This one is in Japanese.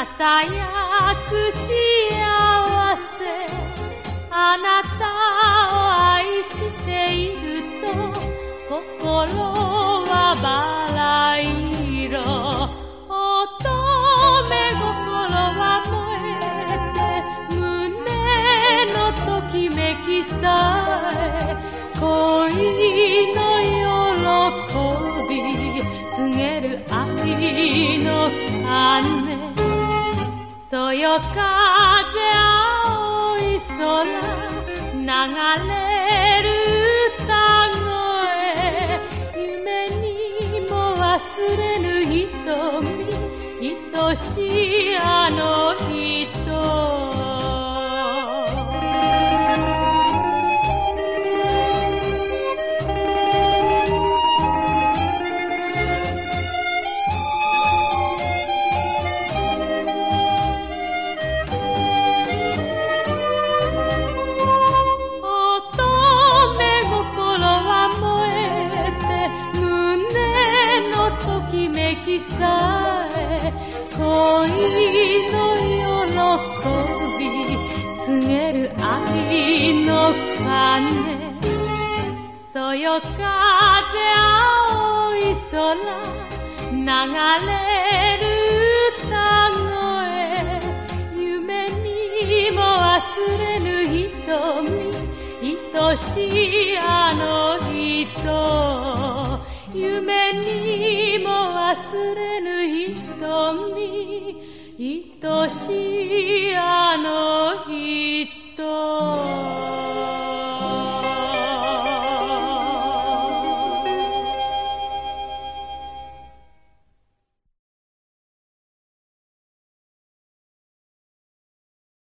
ささやく幸せ、あなたを愛していると心はバラ色、乙女心は燃えて胸のときめきさえ恋の喜び告げる愛の鐘、そよ風青い空流れる歌声、夢にも忘れぬ瞳、愛しいあの人。さえ恋の喜び告げる愛の鐘、そよ風青い空流れる歌声、夢にも忘れぬ瞳、愛しいあの人、夢にも忘れぬ瞳、愛しいあの人。